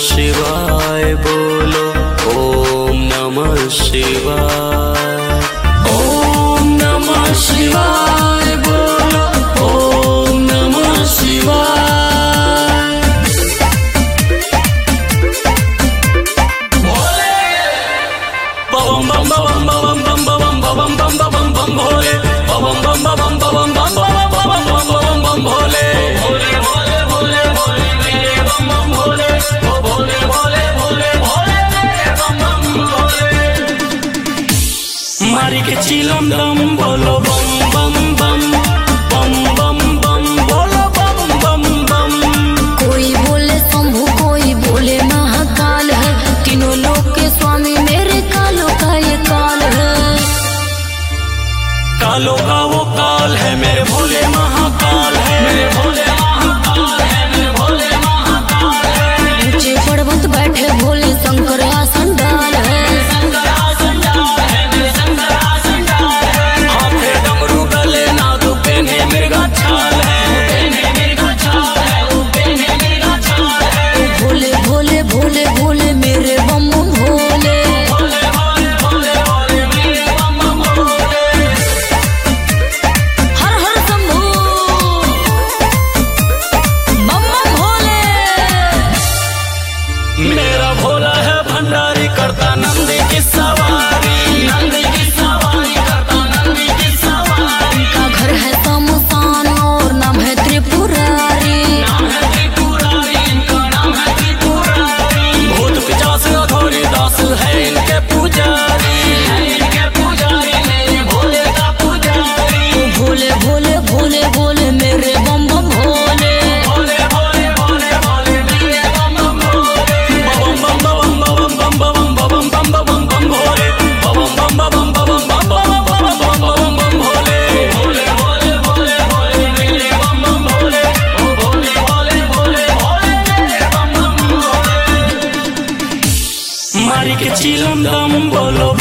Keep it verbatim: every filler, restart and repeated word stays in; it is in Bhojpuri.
शिवाय बोलो, ओम नमः शिवाय, ओम नमः शिवाय बोलो, ओम नमः शिवाय। बम बम बम बम बम बम बम बम बम बम बम भोले, बम बम बम बम बम बम बम बम बम बम भोले, भोले भोले भोले भोले मेरे बम बम भोले, ओ भोले भोले भोले भोले मेरे बम बम भोले। मारी के चिलम दम बोलो बम बम बम, बम बम बम बोलो बम बम बम। कोई बोले शंभु कोई बोले महाकाल है, तीनों लोक के स्वामी मेरे कालों का ये काल है। कालों का वो काल है मेरे भोले महाकाल है, मेरे भोले महाकाल है, मेरे भोले महाकाल है। ऊंचे पर्वत बैठे भोले शंकर आसन डाल है, शंकर आसन डाल है, मेरे शंकर आसन डाल है। हाथे डमरू गले नाग पेन्हे मृगा छाल है, पेन्हे मृगा छाल है, वो पेन्हे मृगा छाल है। भोले भोले भोले भोले मेरे बम बम भोले, भोले भोले भोले भोले मेरे बम बम भोले। हर हर शंभु बम बम भोले। मेरा भोला है भंडारी करता नंदी की सवारी, नंदी की सवारी करता नंदी की सवारी। का घर है शमशान और नाम है त्रिपुरारी, नाम है त्रिपुरारी, इनका नाम है त्रिपुरारी। भूत पिशाच अघोरी दास है इनके पुजारी, है इनके पुजारी मेरे भोले का पुजारी। भोले भोले भोले भोले मेरे बम बम भोले, भोले भोले भोले भोले मेरे बम बम भोले। बम बम बम बम बम बम बम बम बम बम बम भोले, बम बम बम बम बम बम बम बम बम बम भोले। भोले भोले भोले भोले मेरे बम बम भोले, ओ भोले भोले भोले भोले मेरे बम बम भोले। मारी के चिलम दम बोलो